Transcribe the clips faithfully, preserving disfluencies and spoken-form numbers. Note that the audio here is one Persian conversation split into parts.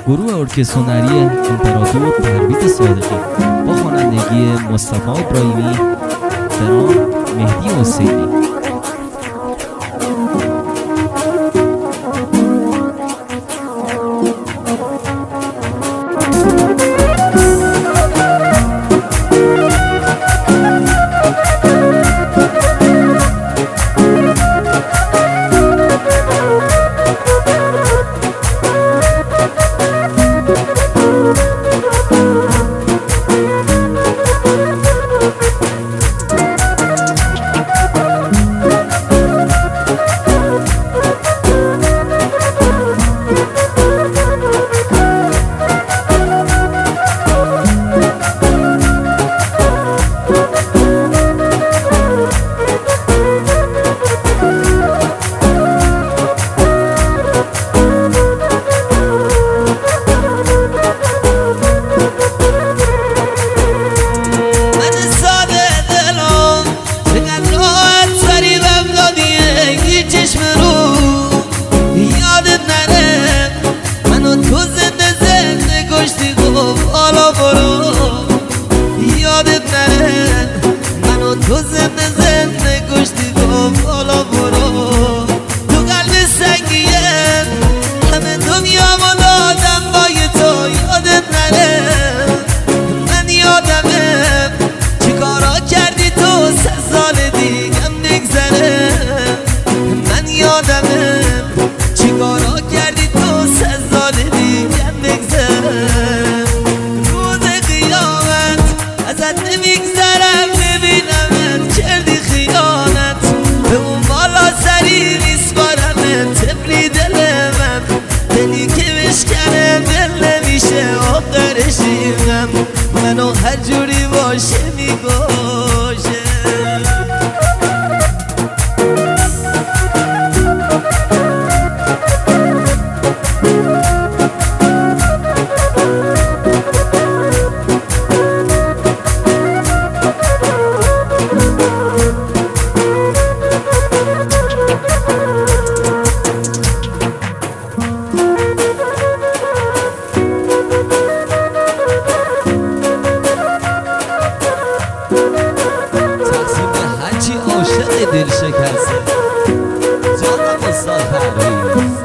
گروه ارکستر هنری امپراتور پرویز صادقی با خوانندگی مصطفی ابراهیمی، درام مهدی حسینی. تو زنده زنده کشتی گفت حالا برو تو قلب سنگیه همه دنیا ما دادم بای تو یادت نره من یادمه چی کارا کردی تو سه سال دیگم نگذره من یادمه چی کارا کردی تو سه سال دیگم نگذره روز قیامت ازت نمیگذرم ببینمت کردی خیانت به اون بالا سری میسپارم تفلی دل من دلی که بشکنه دل نمیشه آخرشیم منو هر جوری باشه میگوشه دل شکسته جانم استاد پرویز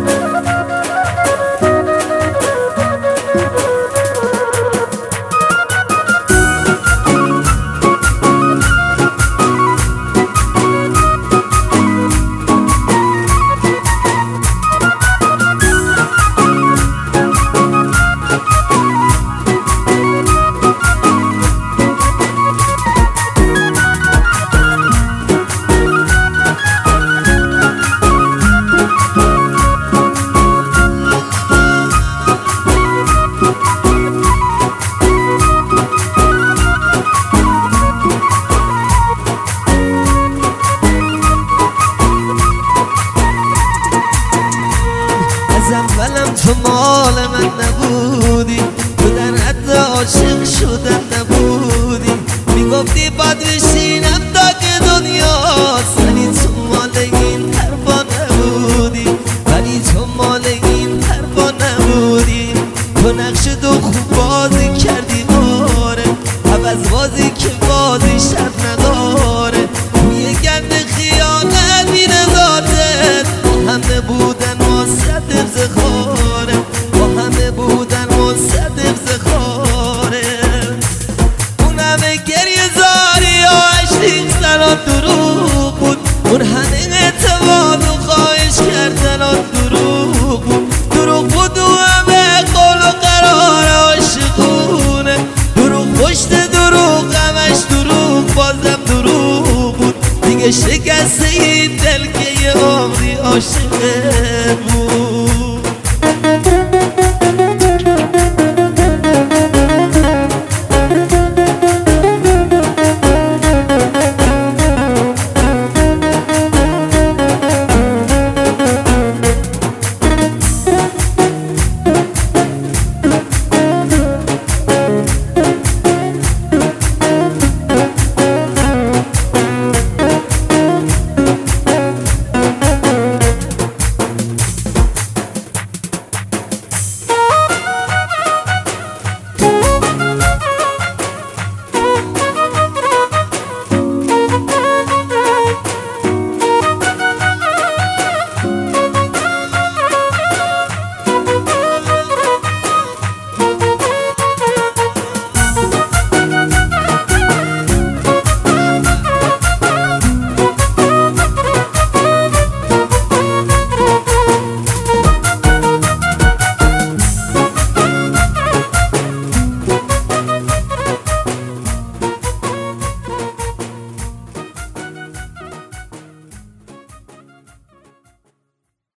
اولم تو مال من نبودی تو در حد عاشق شدن نبودی میگفتی باد بشینم تا که دنیاست ولی تو مال این حرفا نبودی ولی تو مال این حرفا نبودی تو نقش دو خوب بازی کردی آره عوض بازی که بازی شب نداره توی گرد خیانت بینه ذاتت همه بودن ما صد افتخاره با همه بودن ما صد افتخاره اون همه گریه زاری و عشقی سران دروغ بود اون همه اعتماد و خواهش کردن دروغ بود دروغ بود و همه قول و قرار عاشقونه دروغ پشت دروغ همش دروغ بازم دروغ بود دیگه شکسته این دل که یه عمری عاشقه بود